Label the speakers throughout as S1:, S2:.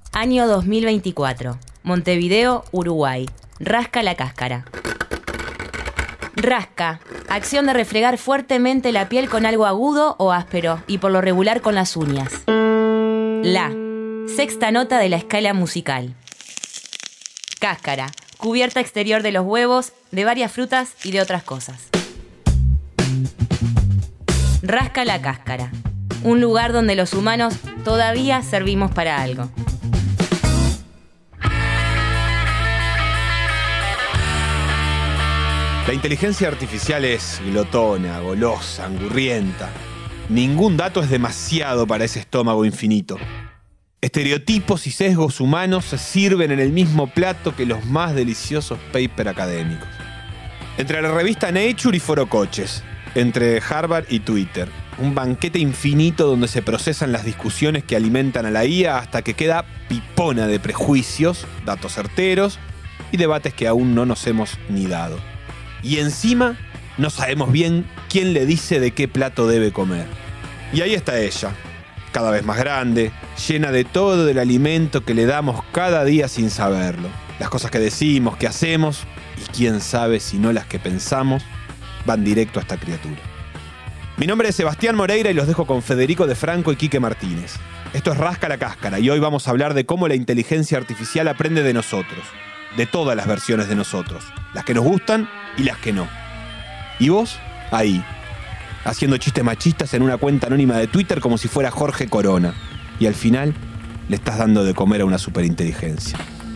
S1: Año 2024. Montevideo, Uruguay. Rasca la cáscara. Rasca. Acción de refregar fuertemente la piel con algo agudo o áspero y por lo regular con las uñas. La. Sexta nota de la escala musical. Cáscara. Cubierta exterior de los huevos, de varias frutas y de otras cosas. Rasca la cáscara. Un lugar donde los humanos todavía servimos para algo.
S2: La inteligencia artificial es glotona, golosa, angurrienta. Ningún dato es demasiado para ese estómago infinito. Estereotipos y sesgos humanos se sirven en el mismo plato que los más deliciosos papers académicos. Entre la revista Nature y Foro Coches, entre Harvard y Twitter, un banquete infinito donde se procesan las discusiones que alimentan a la IA hasta que queda pipona de prejuicios, datos certeros y debates que aún no nos hemos ni dado. Y encima no sabemos bien quién le dice de qué plato debe comer. Y ahí está ella, cada vez más grande, llena de todo el alimento que le damos cada día sin saberlo. Las cosas que decimos, que hacemos, y quién sabe si no las que pensamos, van directo a esta criatura. Mi nombre es Sebastián Moreira y los dejo con Federico de Franco y Quique Martínez. Esto es Rasca la Cáscara y hoy vamos a hablar de cómo la inteligencia artificial aprende de nosotros, de todas las versiones de nosotros, las que nos gustan y las que no. Y vos, ahí, haciendo chistes machistas en una cuenta anónima de Twitter como si fuera Jorge Corona. Y al final, le estás dando de comer a una superinteligencia.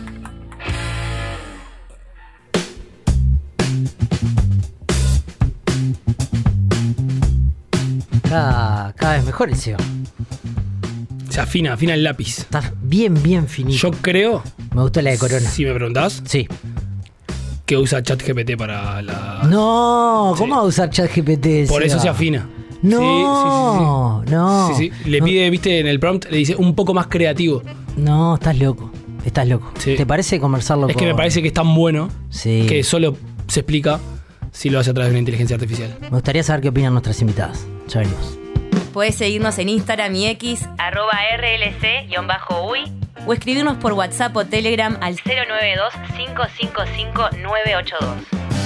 S3: Cada vez mejor el SEO.
S4: Se afina el lápiz.
S3: Está bien finito.
S4: Yo creo...
S3: Me gustó la de Corona.
S4: Si me preguntás...
S3: Sí.
S4: Que usa ChatGPT para la...
S3: No,
S4: Sí.
S3: ¿cómo va a usar ChatGPT?
S4: Por eso se afina.
S3: No,
S4: Sí.
S3: no.
S4: Sí. Le
S3: no,
S4: pide, viste, en el prompt, le dice un poco más creativo.
S3: No, estás loco.
S4: Sí.
S3: ¿Te parece conversarlo
S4: Es que me parece que es tan bueno
S3: Sí.
S4: que solo se explica si lo hace a través de una inteligencia artificial.
S3: Me gustaría saber qué opinan nuestras invitadas. Ya venimos.
S1: Podés seguirnos en Instagram y X, @RLC_UI, o escribirnos por WhatsApp o Telegram al 092-555-982.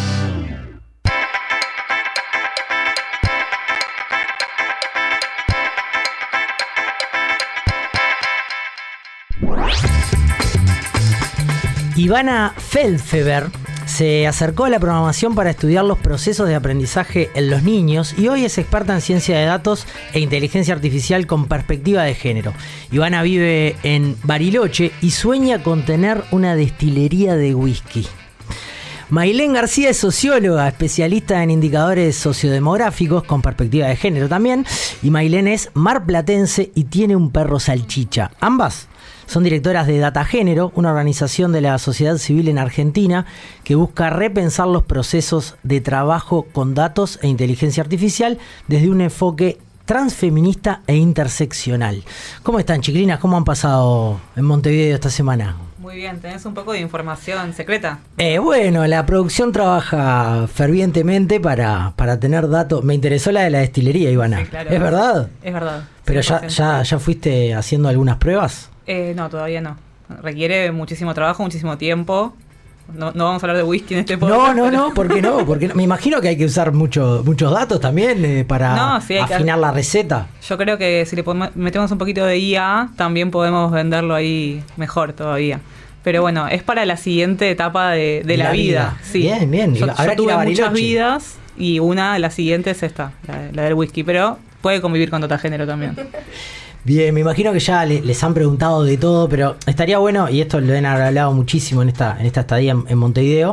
S3: Ivana Feldfeber se acercó a la programación para estudiar los procesos de aprendizaje en los niños y hoy es experta en ciencia de datos e inteligencia artificial con perspectiva de género. Ivana vive en Bariloche y sueña con tener una destilería de whisky. Mailén García es socióloga, especialista en indicadores sociodemográficos con perspectiva de género también. Y Mailén es marplatense y tiene un perro salchicha. Ambas son directoras de Data Género, una organización de la sociedad civil en Argentina que busca repensar los procesos de trabajo con datos e inteligencia artificial desde un enfoque transfeminista e interseccional. ¿Cómo están, chiquilinas? ¿Cómo han pasado en Montevideo esta semana?
S5: Muy bien, ¿tenés un poco de información secreta?
S3: Bueno, la producción trabaja fervientemente para tener datos. Me interesó la de la destilería, Ivana.
S5: Sí, claro.
S3: ¿Es verdad?
S5: Es verdad.
S3: ¿Pero
S5: 100%.
S3: ya fuiste haciendo algunas pruebas?
S5: No, todavía no. Requiere muchísimo trabajo, muchísimo tiempo. No vamos a hablar de whisky en este
S3: No, ¿por qué no? Porque me imagino que hay que usar muchos datos también para
S5: No, sí, hay que-
S3: afinar la receta.
S5: Yo creo que si le metemos un poquito de IA, también podemos venderlo ahí mejor todavía. Pero bueno, es para la siguiente etapa de la vida. Sí.
S3: Bien.
S5: Yo
S3: Habrá que ir a
S5: tuve muchas
S3: Bariloche.
S5: vidas y una de las siguientes es esta, la del whisky. Pero puede convivir con Data Género también.
S3: Bien, me imagino que ya les han preguntado de todo, pero estaría bueno, y esto lo han hablado muchísimo en esta estadía en Montevideo,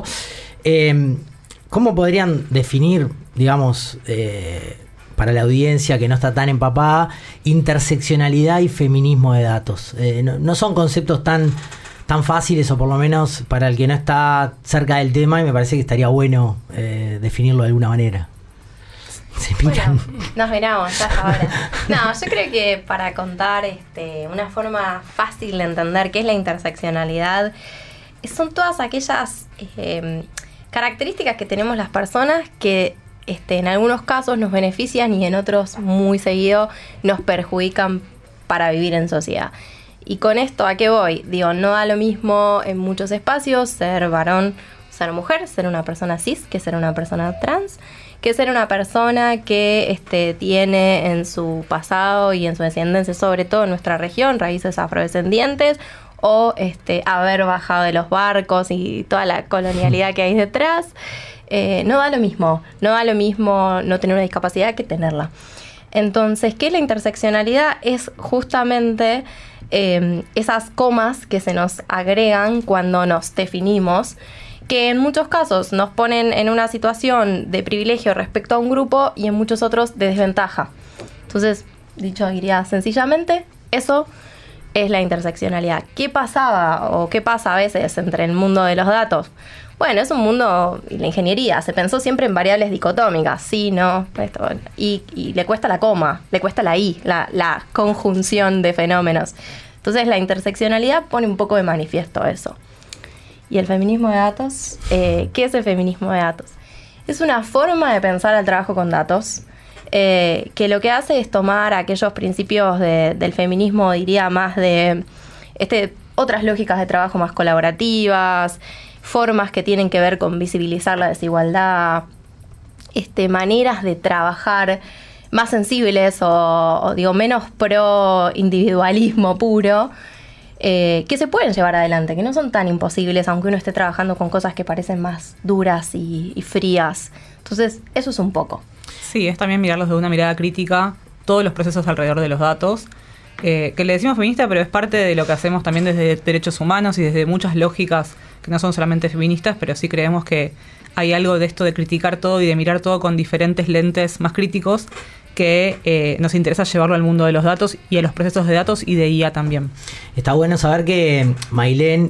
S3: ¿cómo podrían definir, digamos, para la audiencia que no está tan empapada, interseccionalidad y feminismo de datos? No son conceptos tan fáciles, o por lo menos para el que no está cerca del tema, y me parece que estaría bueno definirlo de alguna manera. Se pican.
S6: Bueno, nos miramos, ya es ahora. No, yo creo que para contar una forma fácil de entender qué es la interseccionalidad, son todas aquellas características que tenemos las personas que en algunos casos nos benefician y en otros muy seguido nos perjudican para vivir en sociedad. ¿Y con esto a qué voy? Digo, no da lo mismo en muchos espacios ser varón, ser mujer, ser una persona cis que ser una persona trans, que ser una persona que tiene en su pasado y en su descendencia, sobre todo en nuestra región, raíces afrodescendientes, o haber bajado de los barcos y toda la colonialidad que hay detrás. No da lo mismo no tener una discapacidad que tenerla. Entonces, ¿qué es la interseccionalidad? Es justamente esas comas que se nos agregan cuando nos definimos, que en muchos casos nos ponen en una situación de privilegio respecto a un grupo y en muchos otros de desventaja. Entonces, dicho diría sencillamente, eso es la interseccionalidad. ¿Qué pasaba o qué pasa a veces entre el mundo de los datos? Bueno, es un mundo, y la ingeniería, se pensó siempre en variables dicotómicas, sí, no, esto, y le cuesta la coma, le cuesta la I, la conjunción de fenómenos. Entonces la interseccionalidad pone un poco de manifiesto eso. ¿Y el feminismo de datos? ¿Qué es el feminismo de datos? Es una forma de pensar el trabajo con datos, que lo que hace es tomar aquellos principios del feminismo, diría más de otras lógicas de trabajo más colaborativas, formas que tienen que ver con visibilizar la desigualdad, maneras de trabajar más sensibles o digo menos pro individualismo puro, que se pueden llevar adelante, que no son tan imposibles, aunque uno esté trabajando con cosas que parecen más duras y frías. Entonces, eso es un poco.
S5: Sí, es también mirarlos de una mirada crítica, todos los procesos alrededor de los datos, que le decimos feminista, pero es parte de lo que hacemos también desde derechos humanos y desde muchas lógicas que no son solamente feministas, pero sí creemos que hay algo de esto de criticar todo y de mirar todo con diferentes lentes más críticos, que nos interesa llevarlo al mundo de los datos y a los procesos de datos y de IA también.
S3: Está bueno saber que Mailén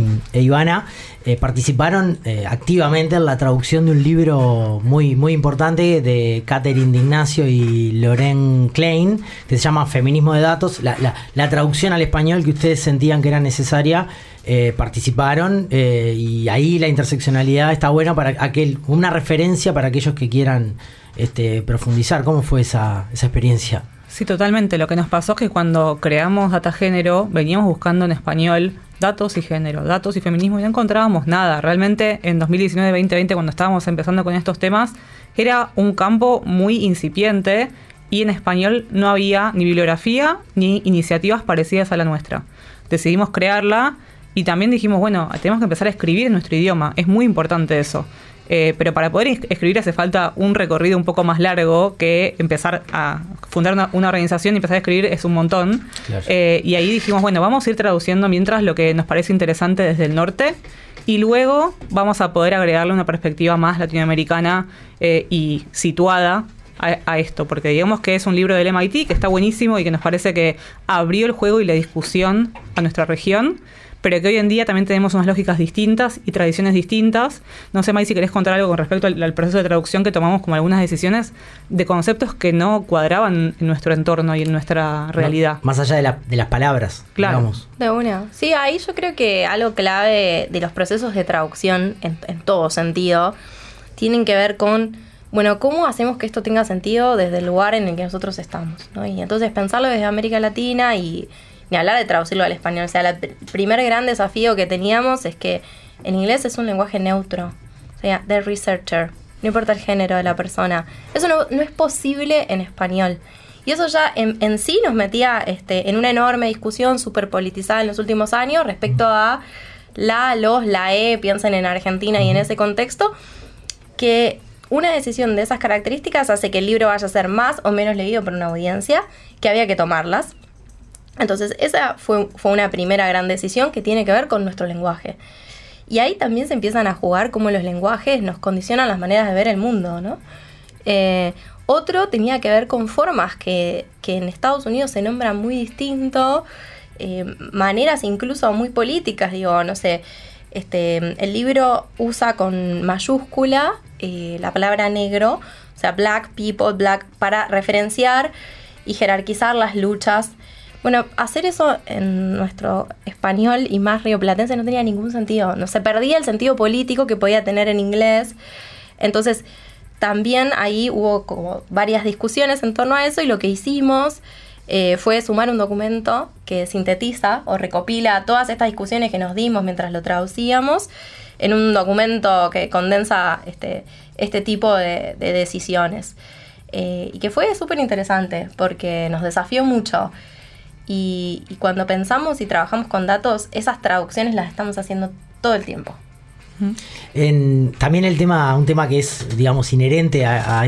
S3: e Ivana participaron activamente en la traducción de un libro muy, muy importante de Catherine D'Ignacio y Lorraine Klein, que se llama Feminismo de Datos. La traducción al español que ustedes sentían que era necesaria, participaron, y ahí la interseccionalidad está buena para una referencia para aquellos que quieran profundizar. ¿Cómo fue esa experiencia?
S5: Sí, totalmente. Lo que nos pasó es que cuando creamos Data Género veníamos buscando en español datos y género, datos y feminismo, y no encontrábamos nada. Realmente en 2019-2020, cuando estábamos empezando con estos temas, era un campo muy incipiente y en español no había ni bibliografía ni iniciativas parecidas a la nuestra. Decidimos crearla y también dijimos, bueno, tenemos que empezar a escribir en nuestro idioma. Es muy importante eso. Pero para poder escribir hace falta un recorrido un poco más largo que empezar a fundar una organización y empezar a escribir es un montón. Claro. Y ahí dijimos, bueno, vamos a ir traduciendo mientras lo que nos parece interesante desde el norte y luego vamos a poder agregarle una perspectiva más latinoamericana y situada a esto, porque digamos que es un libro del MIT que está buenísimo y que nos parece que abrió el juego y la discusión a nuestra región, pero que hoy en día también tenemos unas lógicas distintas y tradiciones distintas. No sé, May, si querés contar algo con respecto al proceso de traducción, que tomamos como algunas decisiones de conceptos que no cuadraban en nuestro entorno y en nuestra realidad. No,
S3: más allá de las palabras,
S5: claro.
S3: Digamos.
S6: De una. Sí, ahí yo creo que algo clave de los procesos de traducción, en todo sentido, tienen que ver con, bueno, ¿cómo hacemos que esto tenga sentido desde el lugar en el que nosotros estamos, ¿no? Y entonces pensarlo desde América Latina y ni hablar de traducirlo al español. O sea, el primer gran desafío que teníamos es que en inglés es un lenguaje neutro. O sea, the researcher. No importa el género de la persona. Eso no es posible en español. Y eso ya en sí nos metía en una enorme discusión súper politizada en los últimos años respecto a la E, piensen en Argentina y en ese contexto, que una decisión de esas características hace que el libro vaya a ser más o menos leído por una audiencia, que había que tomarlas. Entonces, esa fue una primera gran decisión que tiene que ver con nuestro lenguaje. Y ahí también se empiezan a jugar cómo los lenguajes nos condicionan las maneras de ver el mundo, ¿no? Otro tenía que ver con formas que en Estados Unidos se nombran muy distinto, maneras incluso muy políticas, digo, no sé, el libro usa con mayúscula la palabra negro, o sea, black people, black, para referenciar y jerarquizar las luchas. Bueno, hacer eso en nuestro español y más rioplatense no tenía ningún sentido. No se perdía el sentido político que podía tener en inglés. Entonces, también ahí hubo como varias discusiones en torno a eso y lo que hicimos fue sumar un documento que sintetiza o recopila todas estas discusiones que nos dimos mientras lo traducíamos en un documento que condensa este tipo de decisiones. Y que fue súper interesante porque nos desafió mucho. Y cuando pensamos y trabajamos con datos, esas traducciones las estamos haciendo todo el tiempo.
S3: También un tema que es, digamos, inherente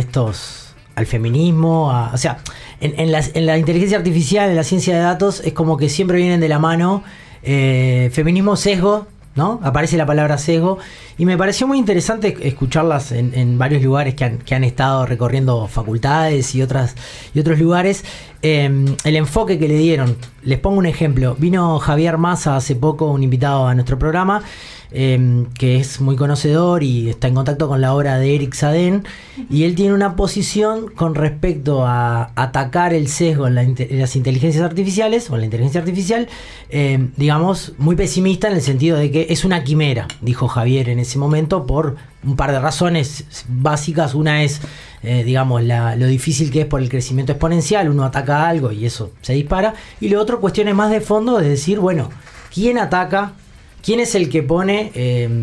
S3: al feminismo, o sea, en la inteligencia artificial, en la ciencia de datos, es como que siempre vienen de la mano feminismo, sesgo, ¿no? Aparece la palabra sesgo, y me pareció muy interesante escucharlas en varios lugares que han estado recorriendo facultades y otros lugares, el enfoque que le dieron. Les pongo un ejemplo. Vino Javier Massa hace poco, un invitado a nuestro programa, que es muy conocedor y está en contacto con la obra de Eric Sadén, y él tiene una posición con respecto a atacar el sesgo en las inteligencias artificiales, o en la inteligencia artificial, digamos, muy pesimista, en el sentido de que es una quimera, dijo Javier en ese momento, por un par de razones básicas. Una es, digamos, lo difícil que es por el crecimiento exponencial. Uno ataca algo y eso se dispara, y lo otro, cuestiones más de fondo, es decir, bueno, ¿quién ataca? ¿Quién es el que pone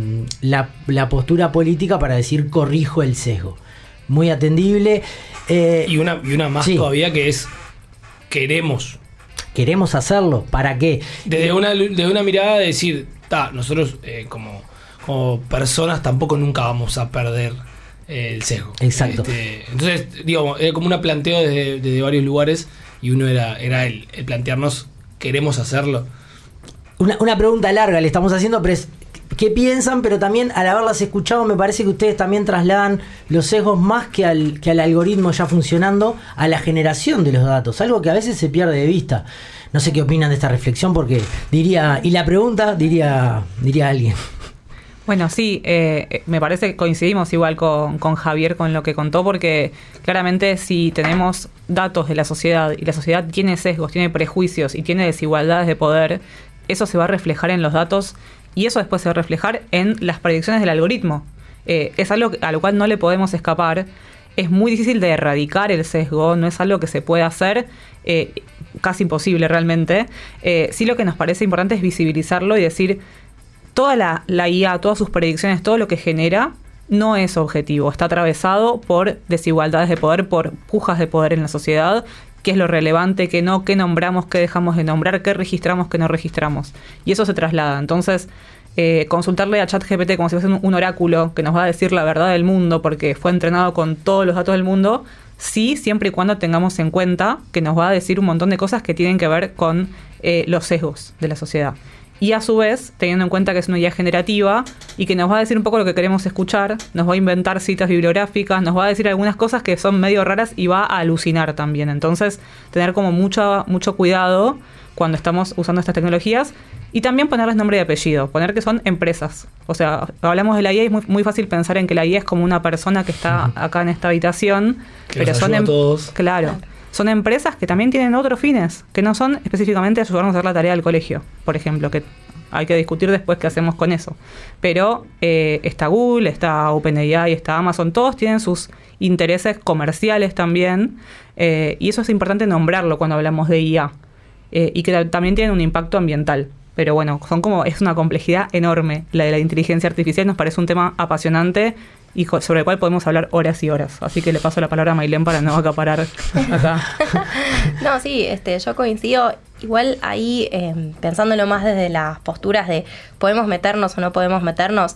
S3: la postura política para decir corrijo el sesgo? Muy atendible.
S4: Y una más, sí, todavía, que es queremos hacerlo. ¿Para qué? Desde una mirada de decir, nosotros como personas tampoco nunca vamos a perder el sesgo.
S3: Exacto.
S4: Entonces, digamos, era como un planteo desde varios lugares, y uno era el plantearnos, ¿queremos hacerlo?
S3: Una pregunta larga le estamos haciendo, pero es ¿qué piensan? Pero también, al haberlas escuchado, me parece que ustedes también trasladan los sesgos más que al algoritmo ya funcionando, a la generación de los datos, algo que a veces se pierde de vista. No sé qué opinan de esta reflexión, porque diría alguien.
S5: Bueno, sí, me parece que coincidimos igual con Javier con lo que contó, porque claramente si tenemos datos de la sociedad, y la sociedad tiene sesgos, tiene prejuicios y tiene desigualdades de poder, eso se va a reflejar en los datos, y eso después se va a reflejar en las predicciones del algoritmo. Es algo a lo cual no le podemos escapar. Es muy difícil de erradicar el sesgo, no es algo que se pueda hacer, casi imposible realmente. Sí, lo que nos parece importante es visibilizarlo y decir, toda la IA, todas sus predicciones, todo lo que genera, no es objetivo. Está atravesado por desigualdades de poder, por pujas de poder en la sociedad. Qué es lo relevante, qué no, qué nombramos, qué dejamos de nombrar, qué registramos, qué no registramos. Y eso se traslada. Entonces, consultarle a ChatGPT como si fuese un oráculo que nos va a decir la verdad del mundo porque fue entrenado con todos los datos del mundo, sí, siempre y cuando tengamos en cuenta que nos va a decir un montón de cosas que tienen que ver con los sesgos de la sociedad. Y a su vez, teniendo en cuenta que es una IA generativa y que nos va a decir un poco lo que queremos escuchar, nos va a inventar citas bibliográficas, nos va a decir algunas cosas que son medio raras y va a alucinar también. Entonces, tener como mucho cuidado cuando estamos usando estas tecnologías, y también ponerles nombre y apellido, poner que son empresas. O sea, hablamos de la IA y es muy fácil pensar en que la IA es como una persona que está acá en esta habitación, que pero son
S4: todos.
S5: Claro. Son empresas que también tienen otros fines, que no son específicamente ayudarnos a hacer la tarea del colegio, por ejemplo, que hay que discutir después qué hacemos con eso. Pero está Google, está OpenAI, está Amazon, todos tienen sus intereses comerciales también, y eso es importante nombrarlo cuando hablamos de IA, y que también tienen un impacto ambiental. Pero bueno, es una complejidad enorme la de la inteligencia artificial, nos parece un tema apasionante y sobre el cual podemos hablar horas y horas. Así que le paso la palabra a Mailén para no acaparar acá.
S6: No, sí, yo coincido. Igual ahí, pensándolo más desde las posturas de podemos meternos o no podemos meternos,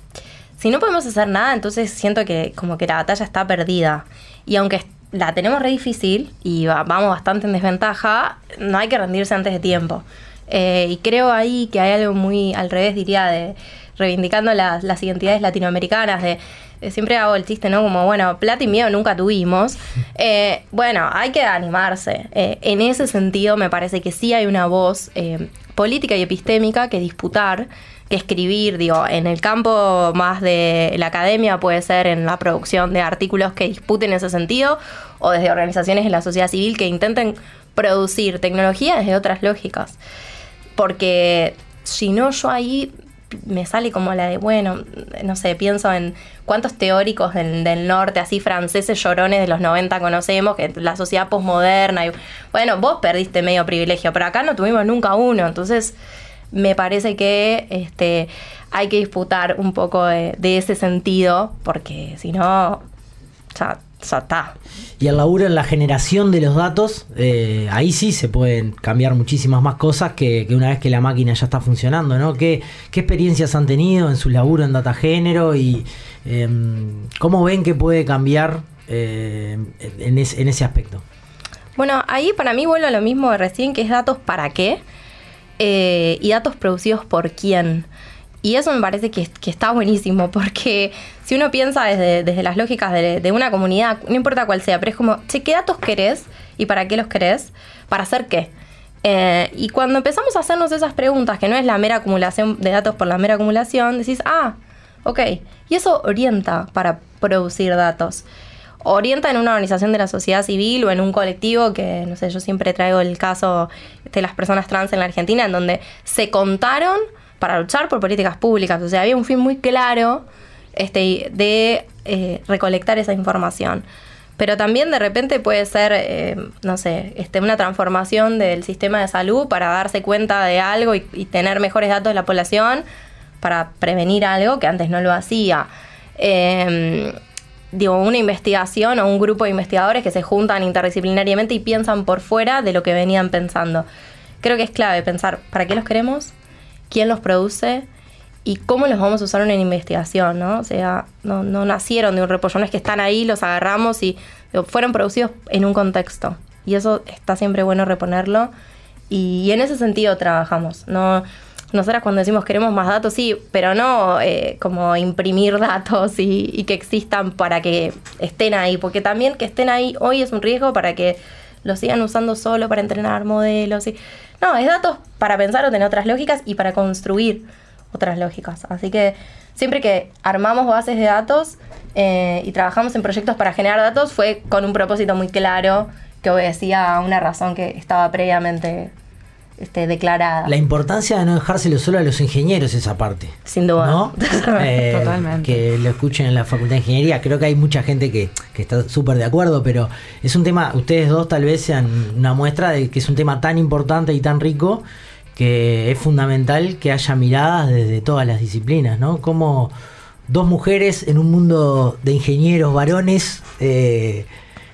S6: si no podemos hacer nada, entonces siento que como que la batalla está perdida. Y aunque la tenemos re difícil y vamos bastante en desventaja, no hay que rendirse antes de tiempo. Y creo ahí que hay algo muy al revés, diría, de reivindicando las identidades latinoamericanas, de siempre hago el chiste, ¿no? Como, bueno, plata y miedo nunca tuvimos. Bueno, hay que animarse. En ese sentido, me parece que sí hay una voz política y epistémica que disputar, que escribir, en el campo más de la academia, puede ser en la producción de artículos que disputen ese sentido, o desde organizaciones en la sociedad civil que intenten producir tecnología desde otras lógicas. Porque si no, yo ahí me sale como la de, bueno, no sé, pienso en cuántos teóricos del norte, así franceses llorones de los 90 conocemos, que la sociedad posmoderna, y bueno, vos perdiste medio privilegio, pero acá no tuvimos nunca uno, entonces me parece que hay que disputar un poco de ese sentido, porque si no, ya está.
S3: Y el laburo en la generación de los datos, ahí sí se pueden cambiar muchísimas más cosas que una vez que la máquina ya está funcionando, ¿no? ¿Qué experiencias han tenido en su laburo en data género y cómo ven que puede cambiar en ese aspecto?
S6: Bueno, ahí para mí vuelvo a lo mismo de recién, que es datos para qué y datos producidos por quién. Y eso me parece que está buenísimo, porque si uno piensa desde las lógicas de una comunidad, no importa cuál sea, pero es como, che, ¿qué datos querés y para qué los querés? ¿Para hacer qué? Y cuando empezamos a hacernos esas preguntas, que no es la mera acumulación de datos por la mera acumulación, decís, ok, y eso orienta para producir datos. Orienta en una organización de la sociedad civil o en un colectivo que, no sé, yo siempre traigo el caso de las personas trans en la Argentina, en donde se contaron para luchar por políticas públicas. O sea, había un fin muy claro de recolectar esa información. Pero también de repente puede ser, no sé, una transformación del sistema de salud para darse cuenta de algo y tener mejores datos de la población para prevenir algo que antes no lo hacía. Una investigación o un grupo de investigadores que se juntan interdisciplinariamente y piensan por fuera de lo que venían pensando. Creo que es clave pensar para qué los queremos, quién los produce y cómo los vamos a usar en una investigación, ¿no? O sea, no nacieron de un repollo, no es que están ahí, los agarramos y fueron producidos en un contexto. Y eso está siempre bueno reponerlo. Y en ese sentido trabajamos. Nosotras cuando decimos queremos más datos, sí, pero no como imprimir datos y que existan para que estén ahí. Porque también que estén ahí hoy es un riesgo para que lo sigan usando solo para entrenar modelos. No, es datos para pensar o tener otras lógicas y para construir otras lógicas. Así que siempre que armamos bases de datos y trabajamos en proyectos para generar datos, fue con un propósito muy claro que obedecía a una razón que estaba previamente declarada.
S3: La importancia de no dejárselo solo a los ingenieros, esa parte.
S6: Sin duda.
S3: ¿No? Totalmente. Que lo escuchen en la Facultad de Ingeniería. Creo que hay mucha gente que está súper de acuerdo, pero es un tema, ustedes dos tal vez sean una muestra de que es un tema tan importante y tan rico que es fundamental que haya miradas desde todas las disciplinas, ¿no? Como dos mujeres en un mundo de ingenieros varones, ¿qué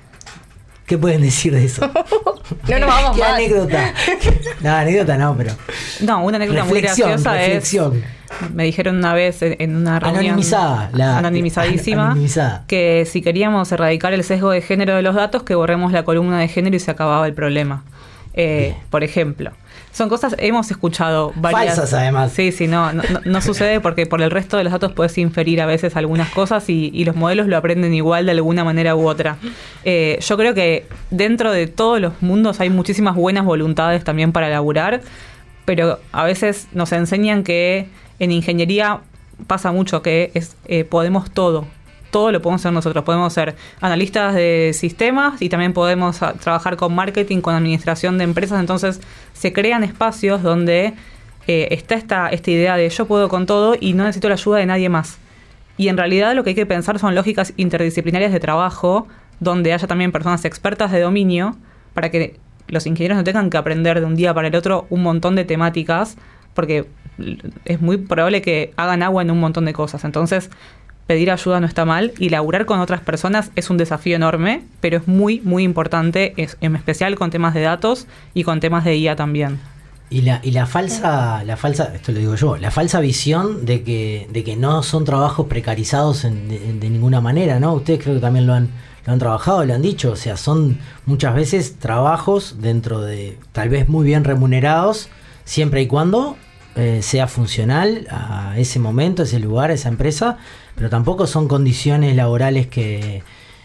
S3: pueden decir de eso?
S6: No nos vamos
S3: ¿Qué
S6: más.
S3: anécdota? No, anécdota no, pero...
S5: No, una anécdota muy graciosa
S3: reflexión.
S5: Me dijeron una vez en una reunión anonimizadísima
S3: anonimizada,
S5: que si queríamos erradicar el sesgo de género de los datos, que borremos la columna de género y se acababa el problema. Por ejemplo. Son cosas, hemos escuchado varias...
S3: Falsas, además.
S5: Sí, no sucede porque por el resto de los datos puedes inferir a veces algunas cosas y los modelos lo aprenden igual de alguna manera u otra. Yo creo que dentro de todos los mundos hay muchísimas buenas voluntades también para laburar, pero a veces nos enseñan que en ingeniería pasa mucho que podemos todo lo podemos hacer nosotros. Podemos ser analistas de sistemas y también podemos trabajar con marketing, con administración de empresas. Entonces se crean espacios donde está esta idea de yo puedo con todo y no necesito la ayuda de nadie más. Y en realidad lo que hay que pensar son lógicas interdisciplinarias de trabajo, donde haya también personas expertas de dominio, para que los ingenieros no tengan que aprender de un día para el otro un montón de temáticas, porque es muy probable que hagan agua en un montón de cosas. Entonces, pedir ayuda no está mal y laburar con otras personas es un desafío enorme, pero es muy, muy importante, en especial con temas de datos y con temas de IA también.
S3: Y la falsa, esto lo digo yo, la falsa visión de que no son trabajos precarizados de ninguna manera, ¿no? Ustedes creo que también lo han trabajado, lo han dicho, o sea, son muchas veces trabajos dentro de, tal vez muy bien remunerados, siempre y cuando sea funcional a ese momento, a ese lugar, a esa empresa, pero tampoco son condiciones laborales que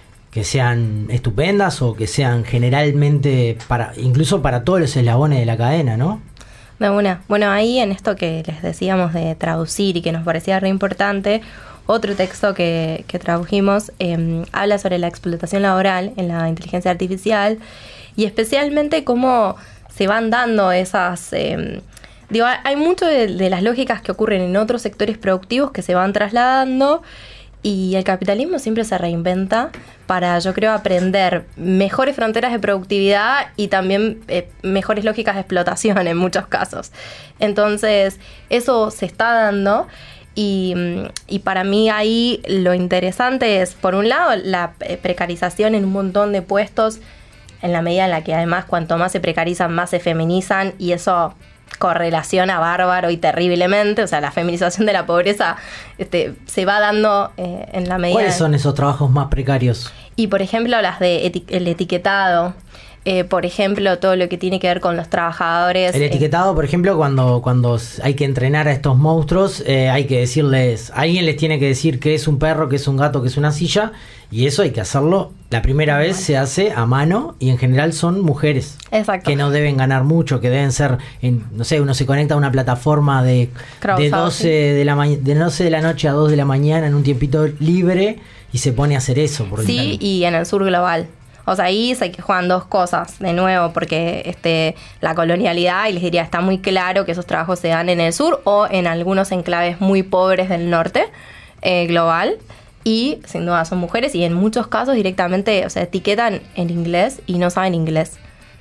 S3: sean estupendas o que sean generalmente incluso para todos los eslabones de la cadena, ¿no?
S6: De una. Bueno, ahí en esto que les decíamos de traducir y que nos parecía re importante, otro texto que tradujimos habla sobre la explotación laboral en la inteligencia artificial y especialmente cómo se van dando esas Digo, hay mucho de las lógicas que ocurren en otros sectores productivos que se van trasladando y el capitalismo siempre se reinventa para, yo creo, aprender mejores fronteras de productividad y también mejores lógicas de explotación en muchos casos. Entonces, eso se está dando. Y para mí ahí lo interesante es, por un lado, la precarización en un montón de puestos, en la medida en la que además cuanto más se precarizan, más se feminizan, y eso correlaciona bárbaro y terriblemente. O sea, la feminización de la pobreza se va dando en la medida...
S3: ¿Cuáles son esos trabajos más precarios?
S6: Y por ejemplo, las de el etiquetado. Por ejemplo, todo lo que tiene que ver con los trabajadores.
S3: El etiquetado, por ejemplo, cuando hay que entrenar a estos monstruos, hay que decirles, alguien les tiene que decir qué es un perro, qué es un gato, qué es una silla, y eso hay que hacerlo. La primera vez se hace a mano y en general son mujeres.
S6: Exacto.
S3: Que no deben ganar mucho, que deben ser, no sé, uno se conecta a una plataforma de 12 de la noche a 2 de la mañana en un tiempito libre y se pone a hacer eso.
S6: Sí, y en el sur global. O sea, ahí se juegan dos cosas, de nuevo, porque la colonialidad, y les diría, está muy claro que esos trabajos se dan en el sur o en algunos enclaves muy pobres del norte global, y sin duda son mujeres, y en muchos casos directamente, o sea, etiquetan en inglés y no saben inglés.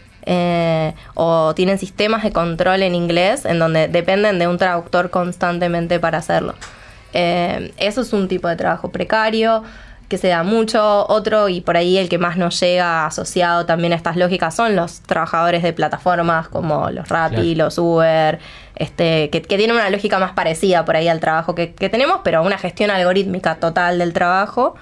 S6: O tienen sistemas de control en inglés en donde dependen de un traductor constantemente para hacerlo. Eso es un tipo de trabajo precario que se da mucho. Otro, y por ahí el que más nos llega asociado también a estas lógicas, son los trabajadores de plataformas como los Rappi, los Uber, que tienen una lógica más parecida por ahí al trabajo que tenemos, pero una gestión algorítmica total del trabajo.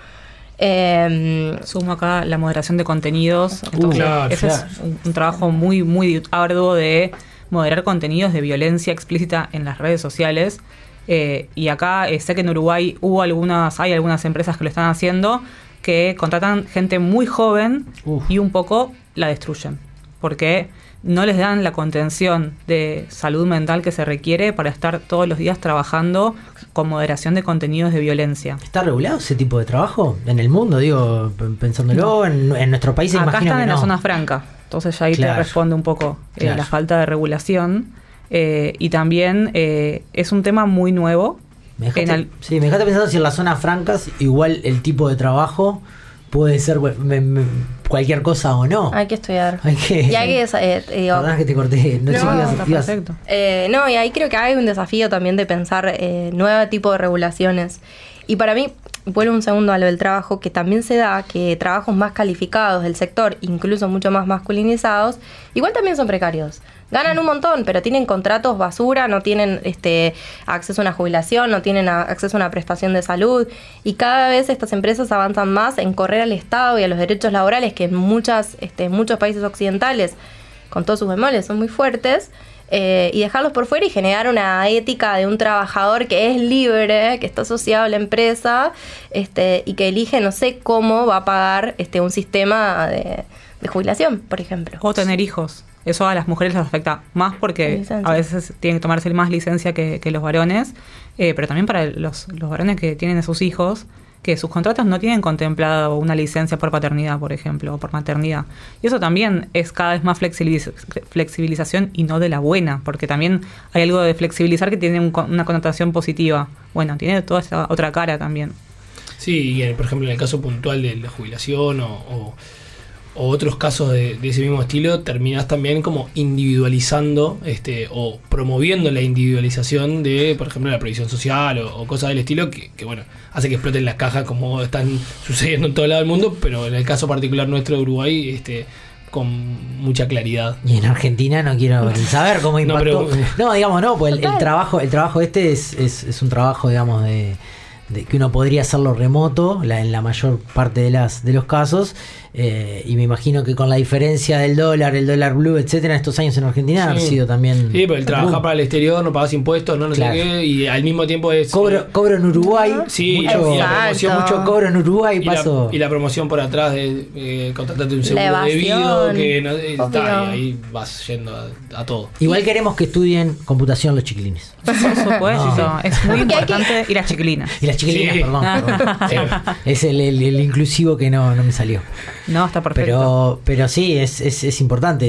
S5: Sumo acá la moderación de contenidos. Ese es un trabajo muy, muy arduo de moderar contenidos de violencia explícita en las redes sociales. Y acá sé que en Uruguay hay algunas empresas que lo están haciendo, que contratan gente muy joven y un poco la destruyen, porque no les dan la contención de salud mental que se requiere para estar todos los días trabajando con moderación de contenidos de violencia.
S3: ¿Está regulado ese tipo de trabajo en el mundo? Digo, pensándolo, no. en nuestro país
S5: acá
S3: imagino
S5: están
S3: que
S5: en
S3: no.
S5: la zona franca, entonces ya ahí te responde un poco la falta de regulación. Y también es un tema muy nuevo.
S3: Me dejaste pensando si en las zonas francas igual el tipo de trabajo puede ser cualquier cosa o no.
S6: Hay que estudiar.
S3: Perdón que te corté.
S6: Perfecto. Y ahí creo que hay un desafío también de pensar nuevo tipo de regulaciones. Y para mí, vuelvo un segundo a lo del trabajo, que también se da que trabajos más calificados del sector, incluso mucho más masculinizados, igual también son precarios. Ganan un montón, pero tienen contratos basura, no tienen acceso a una jubilación, no tienen acceso a una prestación de salud, y cada vez estas empresas avanzan más en correr al Estado y a los derechos laborales, que en muchos países occidentales, con todos sus bemoles, son muy fuertes, y dejarlos por fuera y generar una ética de un trabajador que es libre, que está asociado a la empresa, y que elige no sé cómo va a pagar un sistema de jubilación, por ejemplo.
S5: O tener hijos. Eso a las mujeres les afecta más porque a veces tienen que tomarse más licencia que los varones, pero también para los varones que tienen a sus hijos, que sus contratos no tienen contemplado una licencia por paternidad, por ejemplo, o por maternidad. Y eso también es cada vez más flexibilización y no de la buena, porque también hay algo de flexibilizar que tiene una connotación positiva. Bueno, tiene toda esta otra cara también.
S4: Sí, y por ejemplo en el caso puntual de la jubilación o otros casos de ese mismo estilo, terminás también como individualizando o promoviendo la individualización de, por ejemplo, la previsión social o cosas del estilo que bueno, hace que exploten las cajas como están sucediendo en todo lado del mundo, pero en el caso particular nuestro de Uruguay, con mucha claridad.
S3: Y en Argentina no quiero saber cómo impactó. Pues el trabajo es un trabajo, digamos, de que uno podría hacerlo remoto en la mayor parte de los casos, y me imagino que con la diferencia del dólar, el dólar blue, etcétera, estos años en Argentina ha sido también...
S4: Sí, pero el trabajar para el exterior, no pagas impuestos, no sé qué, y al mismo tiempo es...
S3: Cobro en Uruguay,
S6: mucho
S3: cobro en Uruguay,
S4: y la promoción por atrás de contratarte un seguro debido, que y ahí vas yendo a todo.
S3: Igual queremos que estudien computación los chiquilines.
S5: Por supuesto, es muy importante. Y las chiquilinas.
S3: Y las chiquilinas, perdón. Sí. Es el inclusivo que no me salió.
S5: No, está perfecto.
S3: Pero sí, es importante eso.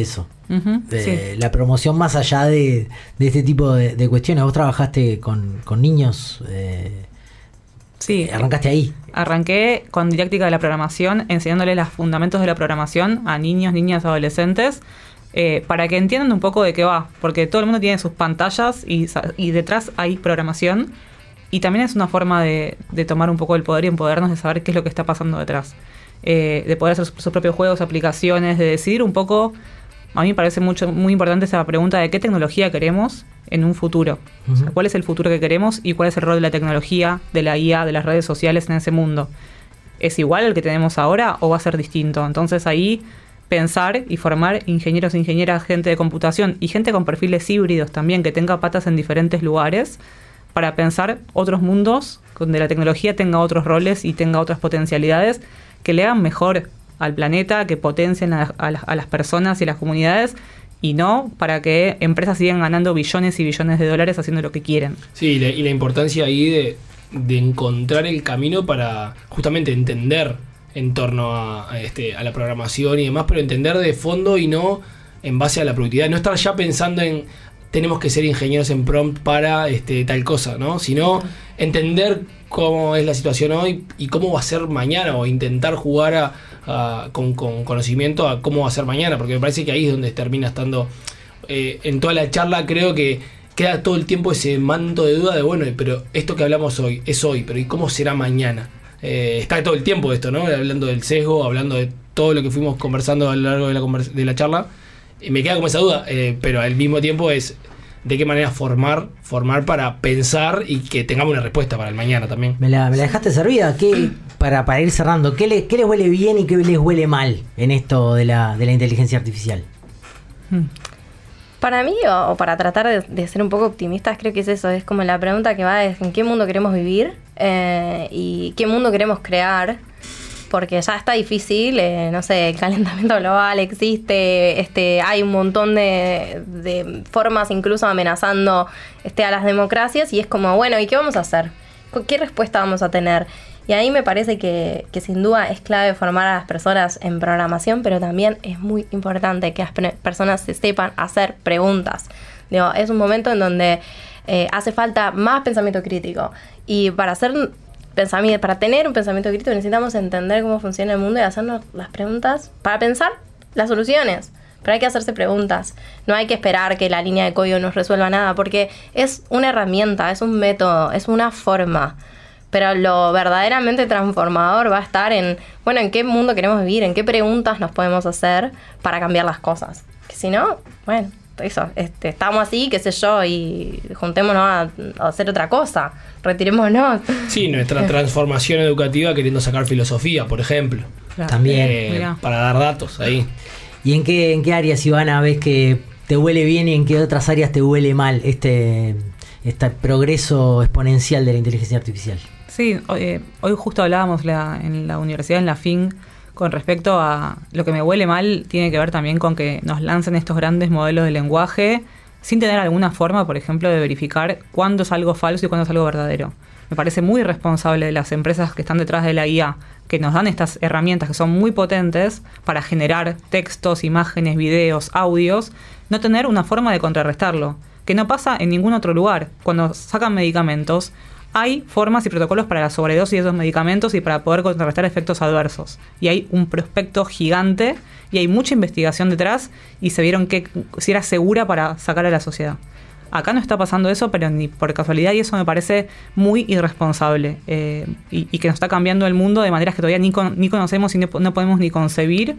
S3: La promoción más allá de este tipo de cuestiones. Vos trabajaste con niños,
S5: sí,
S3: arrancaste ahí.
S5: Arranqué con didáctica de la programación, enseñándoles los fundamentos de la programación a niños, niñas, adolescentes, para que entiendan un poco de qué va, porque todo el mundo tiene sus pantallas y detrás hay programación, y también es una forma de tomar un poco el poder y empoderarnos de saber qué es lo que está pasando detrás, de poder hacer sus propios juegos, aplicaciones, de decidir un poco. A mí me parece muy importante esa pregunta de qué tecnología queremos en un futuro. O sea, ¿cuál es el futuro que queremos y cuál es el rol de la tecnología, de la IA, de las redes sociales en ese mundo? ¿Es igual al que tenemos ahora o va a ser distinto? Entonces ahí pensar y formar ingenieros e ingenieras, gente de computación y gente con perfiles híbridos también, que tenga patas en diferentes lugares, para pensar otros mundos donde la tecnología tenga otros roles y tenga otras potencialidades que le hagan mejor al planeta, que potencien a las personas y las comunidades, y no para que empresas sigan ganando billones y billones de dólares haciendo lo que quieren.
S4: Sí, y la importancia ahí de encontrar el camino para justamente entender en torno a la programación y demás, pero entender de fondo y no en base a la productividad. No estar ya pensando en tenemos que ser ingenieros en prompt para tal cosa, ¿no? Sino entender cómo es la situación hoy y cómo va a ser mañana, o intentar jugar con conocimiento a cómo va a ser mañana, porque me parece que ahí es donde termina estando en toda la charla. Creo que queda todo el tiempo ese manto de duda de, bueno, pero esto que hablamos hoy es hoy, pero ¿y cómo será mañana? Está todo el tiempo esto, ¿no? Hablando del sesgo, hablando de todo lo que fuimos conversando a lo largo de la charla. Me queda como esa duda, pero al mismo tiempo es de qué manera formar para pensar y que tengamos una respuesta para el mañana también.
S3: Me la dejaste servida. Para ir cerrando, ¿qué les huele bien y qué les huele mal en esto de la inteligencia artificial?
S6: Para mí, o para tratar de ser un poco optimistas, creo que es eso. Es como la pregunta que va es en qué mundo queremos vivir y qué mundo queremos crear. Porque ya está difícil, no sé, el calentamiento global existe, hay un montón de formas incluso amenazando a las democracias, y es como, bueno, ¿y qué vamos a hacer? ¿Qué respuesta vamos a tener? Y ahí me parece que sin duda es clave formar a las personas en programación, pero también es muy importante que las personas se sepan hacer preguntas. Digo, es un momento en donde hace falta más pensamiento crítico, y para tener un pensamiento crítico necesitamos entender cómo funciona el mundo y hacernos las preguntas para pensar las soluciones. Pero hay que hacerse preguntas. No hay que esperar que la línea de código nos resuelva nada, porque es una herramienta, es un método, es una forma. Pero lo verdaderamente transformador va a estar en qué mundo queremos vivir, en qué preguntas nos podemos hacer para cambiar las cosas. Que si no, bueno, eso, estamos así, qué sé yo, y juntémonos a hacer otra cosa, retirémonos.
S4: Sí, nuestra transformación educativa queriendo sacar filosofía, por ejemplo.
S3: Claro. También.
S4: Para dar datos ahí.
S3: ¿Y en qué áreas, Ivana, ves que te huele bien y en qué otras áreas te huele mal este progreso exponencial de la inteligencia artificial?
S5: Sí, hoy justo hablábamos en la universidad, en la FIN, con respecto a lo que me huele mal, tiene que ver también con que nos lancen estos grandes modelos de lenguaje sin tener alguna forma, por ejemplo, de verificar cuándo es algo falso y cuándo es algo verdadero. Me parece muy irresponsable de las empresas que están detrás de la IA, que nos dan estas herramientas que son muy potentes para generar textos, imágenes, videos, audios, no tener una forma de contrarrestarlo, que no pasa en ningún otro lugar. Cuando sacan medicamentos, hay formas y protocolos para la sobredosis de esos medicamentos y para poder contrarrestar efectos adversos. Y hay un prospecto gigante y hay mucha investigación detrás, y se vieron que si era segura para sacar a la sociedad. Acá no está pasando eso, pero ni por casualidad, y eso me parece muy irresponsable, y que nos está cambiando el mundo de maneras que todavía ni conocemos y no podemos ni concebir,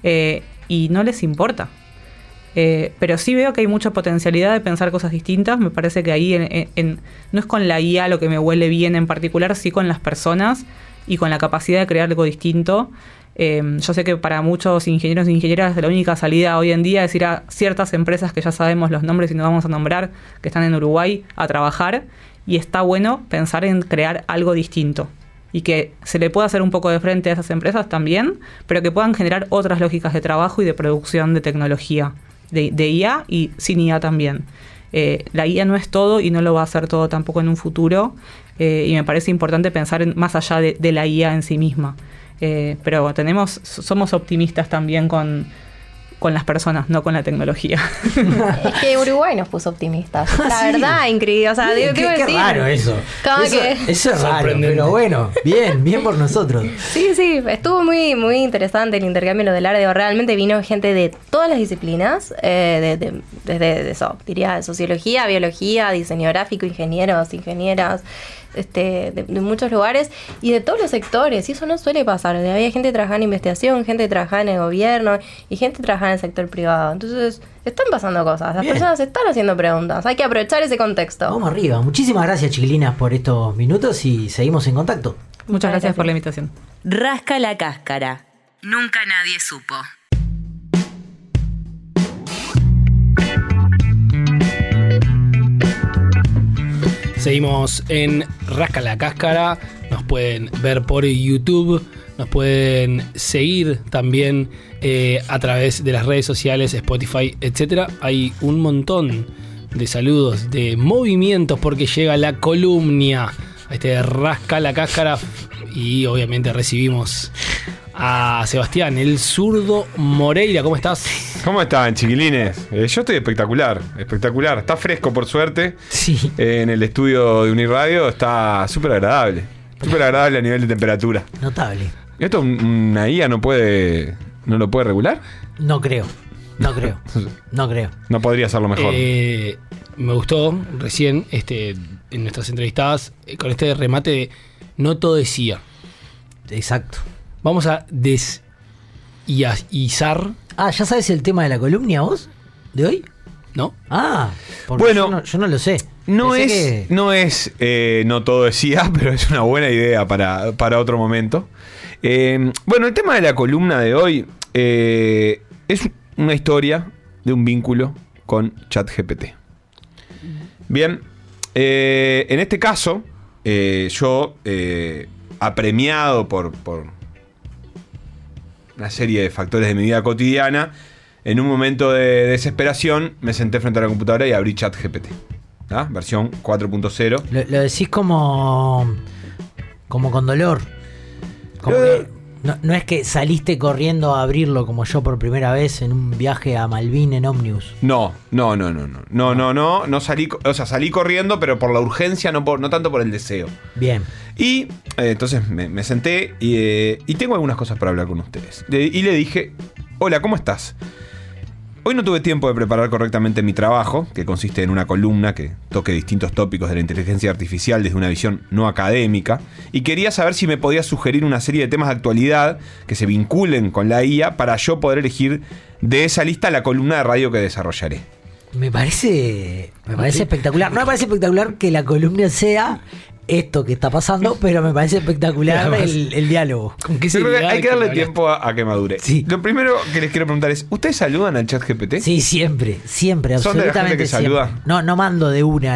S5: y no les importa. Pero sí veo que hay mucha potencialidad de pensar cosas distintas. Me parece que ahí no es con la IA lo que me huele bien en particular, sí con las personas y con la capacidad de crear algo distinto. Yo sé que para muchos ingenieros e ingenieras la única salida hoy en día es ir a ciertas empresas que ya sabemos los nombres y no vamos a nombrar, que están en Uruguay, a trabajar, y está bueno pensar en crear algo distinto y que se le pueda hacer un poco de frente a esas empresas también, pero que puedan generar otras lógicas de trabajo y de producción de tecnología, de IA y sin IA también. La IA no es todo y no lo va a hacer todo tampoco en un futuro, y me parece importante pensar más allá de la IA en sí misma. Pero somos optimistas también con con las personas, no con la tecnología.
S6: Es que Uruguay nos puso optimistas. La verdad, increíble. O sea,
S3: qué raro eso. Eso es raro, pero bueno, bien por nosotros.
S6: Sí, estuvo muy, muy interesante el intercambio lo del área. Realmente vino gente de todas las disciplinas, desde eso, diría, de sociología, biología, diseño gráfico, ingenieras, de muchos lugares y de todos los sectores, y eso no suele pasar. Había gente trabajando en investigación, gente trabajando en el gobierno y gente trabajando en el sector privado. Entonces están pasando cosas, las personas están haciendo preguntas, hay que aprovechar ese contexto.
S3: Vamos arriba. Muchísimas gracias, chiquilinas, por estos minutos y seguimos en contacto.
S5: Muchas gracias por la invitación.
S1: Rasca la cáscara. Nunca nadie supo.
S4: Seguimos en Rasca la Cáscara. Nos pueden ver por YouTube. Nos pueden seguir también a través de las redes sociales, Spotify, etc. Hay un montón de saludos, de movimientos, porque llega la columna a Rasca la Cáscara. Y obviamente recibimos a Sebastián, el zurdo Moreira. ¿Cómo estás?
S2: ¿Cómo están, chiquilines? Yo estoy espectacular. Está fresco, por suerte.
S3: Sí.
S2: En el estudio de Uniradio está súper agradable. Súper agradable a nivel de temperatura.
S3: Notable.
S2: ¿Esto una IA no lo puede regular?
S3: No creo.
S2: No podría hacerlo mejor.
S4: Me gustó recién en nuestras entrevistadas con este remate de no todo es IA.
S3: Exacto.
S4: Vamos a desIAizar.
S3: ¿Ya sabes el tema de la columna vos? ¿De hoy?
S4: ¿No?
S3: Porque bueno, yo no lo sé.
S2: No todo es IA, pero es una buena idea para otro momento. Bueno, el tema de la columna de hoy es una historia de un vínculo con ChatGPT. Bien, en este caso, yo, apremiado por una serie de factores de mi vida cotidiana, en un momento de desesperación me senté frente a la computadora y abrí ChatGPT, versión 4.0.
S3: Lo decís como con dolor. Como que no es que saliste corriendo a abrirlo como yo por primera vez en un viaje a Malvin en ómnibus. No salí, o sea, salí corriendo, pero por la urgencia, no tanto por el deseo. Bien.
S2: Y entonces me senté y tengo algunas cosas para hablar con ustedes. Y le dije: hola, ¿cómo estás? Hoy no tuve tiempo de preparar correctamente mi trabajo, que consiste en una columna que toque distintos tópicos de la inteligencia artificial desde una visión no académica, y quería saber si me podías sugerir una serie de temas de actualidad que se vinculen con la IA para yo poder elegir de esa lista la columna de radio que desarrollaré.
S3: Me parece espectacular. No me parece espectacular que la columna sea esto que está pasando, pero me parece espectacular el diálogo.
S2: Hay que darle tiempo a que madure.
S3: Sí.
S2: Lo primero que les quiero preguntar es: ¿ustedes saludan al ChatGPT?
S3: Sí, siempre, absolutamente.
S2: ¿Son de la gente que saluda?
S3: No mando de una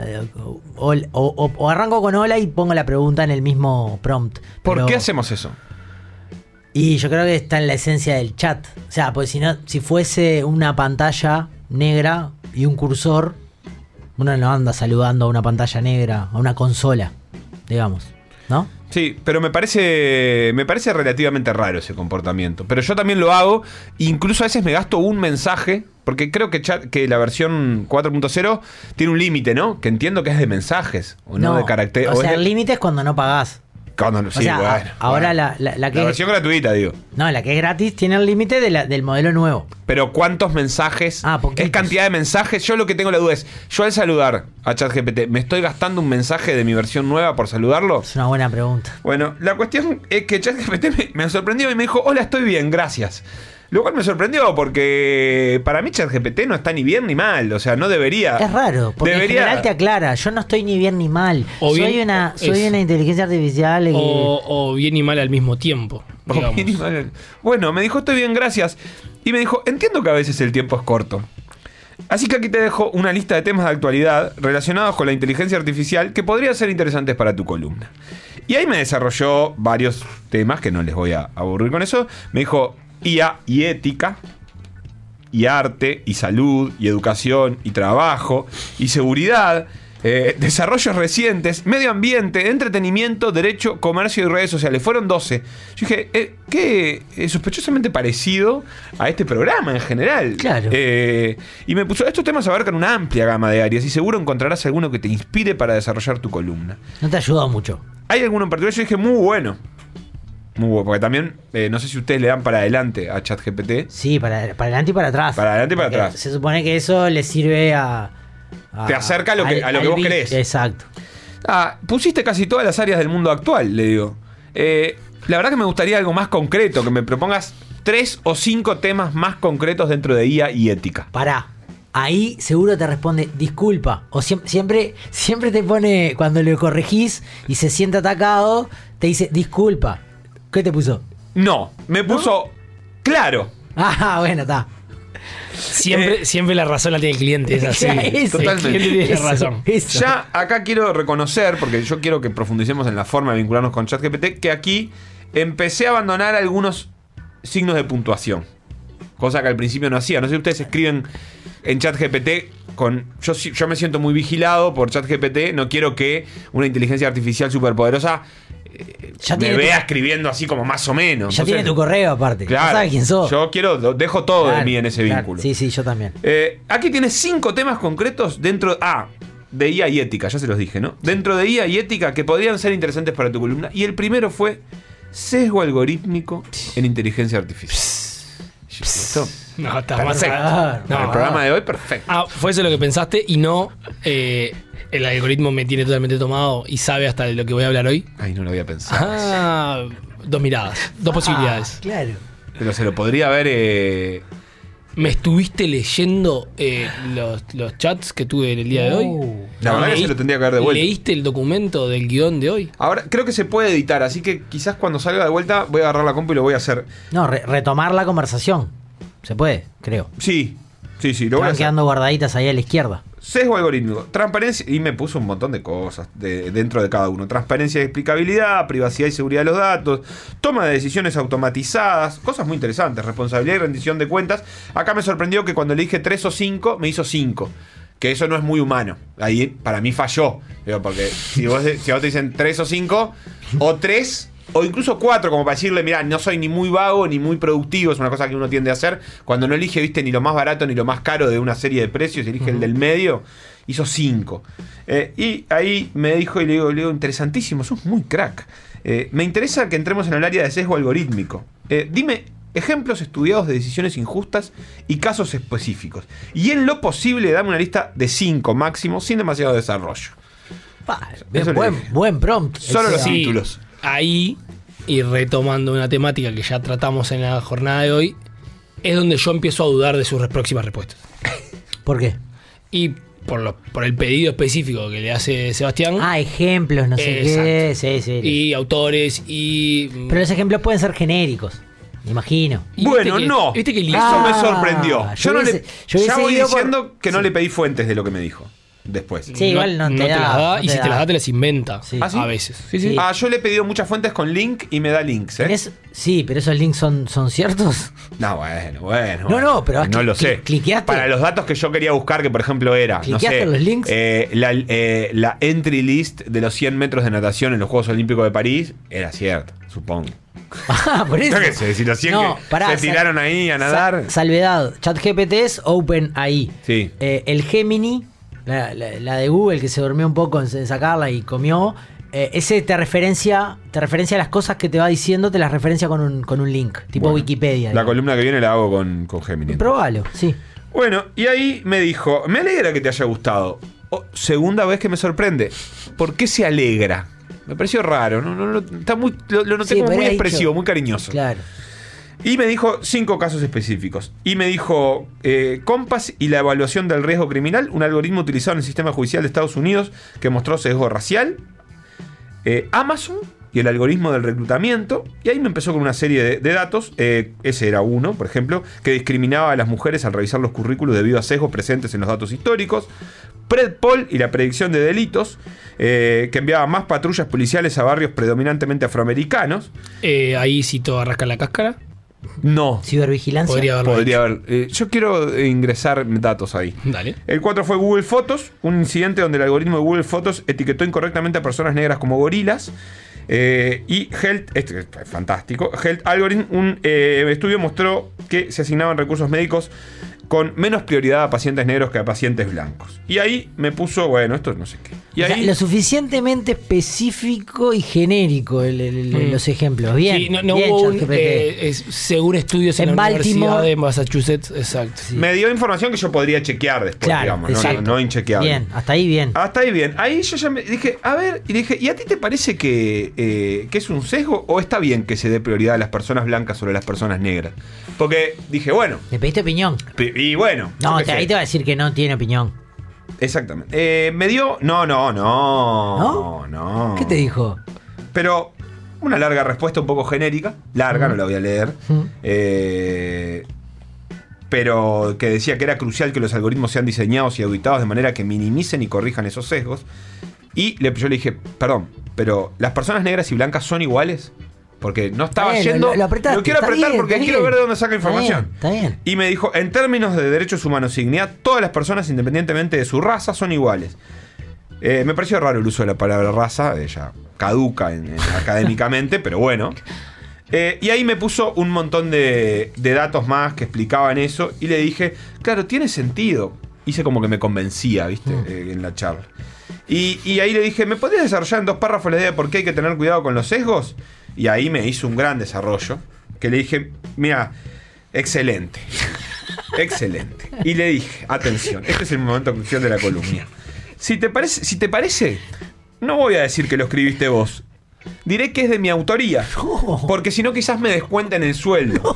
S3: o arranco con hola y pongo la pregunta en el mismo prompt.
S2: ¿Por qué hacemos eso?
S3: Y yo creo que está en la esencia del chat. O sea, pues si fuese una pantalla negra y un cursor, uno no anda saludando a una pantalla negra, a una consola, digamos, ¿no?
S2: Sí, pero me parece relativamente raro ese comportamiento. Pero yo también lo hago. Incluso a veces me gasto un mensaje, porque creo que la versión 4.0 tiene un límite, ¿no? Que entiendo que es de mensajes, o no de carácter.
S3: O sea, el límite es cuando no pagás. Ahora la que
S2: la versión gratuita, digo.
S3: No, la que es gratis tiene el límite del modelo nuevo.
S2: Pero ¿cuántos mensajes? Es cantidad de mensajes. Yo lo que tengo la duda es: yo al saludar a ChatGPT, ¿me estoy gastando un mensaje de mi versión nueva por saludarlo?
S3: Es una buena pregunta.
S2: Bueno, la cuestión es que ChatGPT me sorprendió y me dijo: hola, estoy bien, gracias. Lo cual me sorprendió porque para mí ChatGPT no está ni bien ni mal. O sea, no debería.
S3: Es raro, porque en general te aclara: yo no estoy ni bien ni mal. Soy una inteligencia artificial.
S4: O bien y mal al mismo tiempo.
S2: Bien y mal. Bueno, me dijo: estoy bien, gracias. Y me dijo: entiendo que a veces el tiempo es corto. Así que aquí te dejo una lista de temas de actualidad relacionados con la inteligencia artificial que podrían ser interesantes para tu columna. Y ahí me desarrolló varios temas que no les voy a aburrir con eso. Me dijo: IA y ética, y arte, y salud, y educación, y trabajo, y seguridad, desarrollos recientes, medio ambiente, entretenimiento, derecho, comercio y redes sociales. Fueron 12. Yo dije, que sospechosamente parecido a este programa en general.
S3: Claro.
S2: Y me puso, estos temas abarcan una amplia gama de áreas y seguro encontrarás alguno que te inspire para desarrollar tu columna.
S3: No te ayudó mucho.
S2: Hay alguno en particular, yo dije, muy bueno. Muy bueno, porque también, no sé si ustedes le dan para adelante a ChatGPT.
S3: Sí, para adelante y para atrás.
S2: Para adelante y para atrás.
S3: Se supone que eso le sirve
S2: te acerca a lo que vos querés.
S3: Exacto.
S2: Pusiste casi todas las áreas del mundo actual, le digo. La verdad que me gustaría algo más concreto, que me propongas 3 o 5 temas más concretos dentro de IA y ética.
S3: Pará. Ahí seguro te responde disculpa. O siempre te pone, cuando lo corregís y se siente atacado, te dice disculpa. ¿Qué te puso?
S2: No, me puso claro.
S3: Bueno, está.
S4: Siempre la razón la tiene el cliente, es así.
S2: Totalmente.
S4: El cliente tiene razón.
S3: Eso.
S2: Ya acá quiero reconocer, porque yo quiero que profundicemos en la forma de vincularnos con ChatGPT, que aquí empecé a abandonar algunos signos de puntuación. Cosa que al principio no hacía. No sé si ustedes escriben en ChatGPT con... Yo me siento muy vigilado por ChatGPT. No quiero que una inteligencia artificial superpoderosa me vea escribiendo así como más o menos.
S3: Ya tiene tu correo aparte.
S2: Claro,
S3: no sabes quién sos.
S2: Yo dejo todo de mí en ese vínculo.
S3: Sí, yo también.
S2: Aquí tienes 5 temas concretos dentro de IA y ética, ya se los dije, ¿no? Dentro de IA y ética que podrían ser interesantes para tu columna. Y el primero fue sesgo algorítmico en inteligencia artificial. Esto,
S4: no, está
S2: perfecto.
S4: No,
S2: el programa de hoy, perfecto.
S4: Fue eso lo que pensaste y no el algoritmo me tiene totalmente tomado y sabe hasta de lo que voy a hablar hoy.
S2: Ay, no lo había pensado.
S4: 2 miradas, 2 posibilidades.
S3: Claro.
S2: Pero se lo podría haber...
S4: ¿Me estuviste leyendo los chats que tuve en el día de hoy?
S2: La verdad que se lo tendría que haber devuelto.
S4: ¿Leíste el documento del guión de hoy?
S2: Ahora, creo que se puede editar, así que quizás cuando salga de vuelta voy a agarrar la compu y lo voy a hacer.
S3: No, retomar la conversación. Se puede, creo.
S2: Sí, lo voy a hacer.
S3: Quedando guardaditas ahí a la izquierda.
S2: Sesgo algorítmico, transparencia, y me puso un montón de cosas dentro de cada uno. Transparencia y explicabilidad, privacidad y seguridad de los datos, toma de decisiones automatizadas, cosas muy interesantes, responsabilidad y rendición de cuentas. Acá me sorprendió que cuando le dije 3 o 5, me hizo 5. Que eso no es muy humano. Ahí para mí falló. Porque si vos te dicen 3 o 5, o 3... o incluso 4, como para decirle, mirá, no soy ni muy vago ni muy productivo. Es una cosa que uno tiende a hacer. Cuando no elige, viste, ni lo más barato ni lo más caro de una serie de precios, elige el del medio. Hizo 5. Y ahí me dijo, y le digo, interesantísimo, sos muy crack. Me interesa que entremos en el área de sesgo algorítmico. Dime ejemplos estudiados de decisiones injustas y casos específicos. Y en lo posible, dame una lista de 5 máximo, sin demasiado desarrollo.
S3: Buen prompt.
S2: Solo los títulos.
S4: Ahí, y retomando una temática que ya tratamos en la jornada de hoy, es donde yo empiezo a dudar de sus próximas respuestas.
S3: ¿Por qué?
S4: Y por el pedido específico que le hace Sebastián.
S3: Ejemplos, no sé qué. Sí.
S4: Y autores y...
S3: Pero los ejemplos pueden ser genéricos, me imagino.
S2: Bueno, no.
S4: ¿Viste que
S2: eso me sorprendió. Yo voy diciendo que no
S3: sí.
S2: le pedí fuentes de lo que me dijo. Después.
S3: Sí, igual no te
S4: las da. Y si
S3: da.
S4: te las da, te las inventa.
S3: Sí.
S4: A veces. Sí.
S2: Yo le he pedido muchas fuentes con link y me da links,
S3: Sí, pero esos links son ciertos.
S2: No, bueno.
S3: No, pero
S2: no lo sé.
S3: Cliqueaste.
S2: Para los datos que yo quería buscar, que por ejemplo era, no sé,
S3: los links.
S2: la entry list de los 100 metros de natación en los Juegos Olímpicos de París, era cierta, supongo.
S3: Por eso.
S2: Yo qué sé, si los 100 se tiraron ahí a nadar.
S3: Salvedad, ChatGPT es OpenAI.
S2: Sí.
S3: El Gemini, la de Google, que se durmió un poco en sacarla y comió, ese te referencia a las cosas que te va diciendo, te las referencia con un link, tipo Wikipedia.
S2: La columna que viene la hago con Gemini.
S3: Probalo, sí.
S2: Bueno, y ahí me dijo, me alegra que te haya gustado. Segunda vez que me sorprende. ¿Por qué se alegra? Me pareció raro, lo noté como muy expresivo, muy cariñoso.
S3: Claro.
S2: Y me dijo 5 casos específicos. Y me dijo Compass y la evaluación del riesgo criminal, un algoritmo utilizado en el sistema judicial de Estados Unidos que mostró sesgo racial. Amazon y el algoritmo del reclutamiento. Y ahí me empezó con una serie de datos. Ese era uno, por ejemplo, que discriminaba a las mujeres al revisar los currículos debido a sesgos presentes en los datos históricos. Predpol y la predicción de delitos, que enviaba más patrullas policiales a barrios predominantemente afroamericanos.
S4: Ahí cito a Rascar la Cáscara.
S2: No.
S3: ¿Cibervigilancia?
S2: Podría haber. Yo quiero ingresar datos ahí.
S4: Dale.
S2: El 4 fue Google Fotos, un incidente donde el algoritmo de Google Fotos etiquetó incorrectamente a personas negras como gorilas. Y Health, este es fantástico, Health Algorithm, un estudio mostró que se asignaban recursos médicos con menos prioridad a pacientes negros que a pacientes blancos. Y ahí me puso, bueno, esto no sé qué. Y ahí,
S3: lo suficientemente específico y genérico los ejemplos. Bien.
S4: Sí, no
S3: bien,
S4: hubo según estudios en la Universidad de Massachusetts. Exacto.
S2: Sí. Me dio información que yo podría chequear después,
S3: claro,
S2: digamos, no inchequeable.
S3: Bien, hasta ahí bien.
S2: Hasta ahí bien. Ahí yo ya me dije, a ver, y dije, ¿y a ti te parece que es un sesgo o está bien que se dé prioridad a las personas blancas sobre las personas negras? Porque dije, bueno.
S3: ¿Le pediste opinión?
S2: Y bueno.
S3: No, ahí te va a decir que no tiene opinión.
S2: Exactamente. Me dio. No.
S3: ¿Qué te dijo?
S2: Pero una larga respuesta un poco genérica. Larga, no la voy a leer. Pero que decía que era crucial que los algoritmos sean diseñados y auditados de manera que minimicen y corrijan esos sesgos. Y yo le dije, perdón, pero ¿las personas negras y blancas son iguales? Porque no estaba yendo. Lo quiero apretar porque quiero ver de dónde saca información.
S3: Está bien.
S2: Y me dijo, en términos de derechos humanos y dignidad, todas las personas, independientemente de su raza, son iguales. Me pareció raro el uso de la palabra raza, ella caduca académicamente, pero bueno. Y ahí me puso un montón de datos más que explicaban eso. Y le dije, claro, tiene sentido. Hice como que me convencía, ¿viste? En la charla. Y ahí le dije, ¿me podrías desarrollar en 2 párrafos la idea de por qué hay que tener cuidado con los sesgos? Y ahí me hizo un gran desarrollo. Que le dije, mira, excelente. Excelente. Y le dije, atención, este es el momento de conclusión de la columna. Si te parece, no voy a decir que lo escribiste vos. Diré que es de mi autoría. Porque si no, quizás me descuenten el sueldo.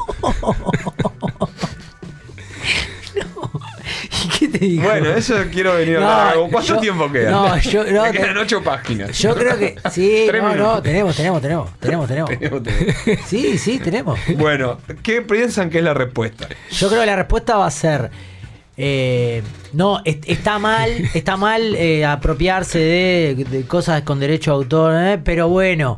S3: ¿Y qué te digo?
S2: Bueno, eso quiero venir a hablar. ¿Cuánto tiempo queda? Me quedan 8 páginas.
S3: Yo creo que sí, tenemos. Sí, tenemos.
S2: Bueno, ¿qué piensan que es la respuesta?
S3: Yo creo que la respuesta va a ser no, está mal apropiarse de cosas con derecho a autor, pero bueno,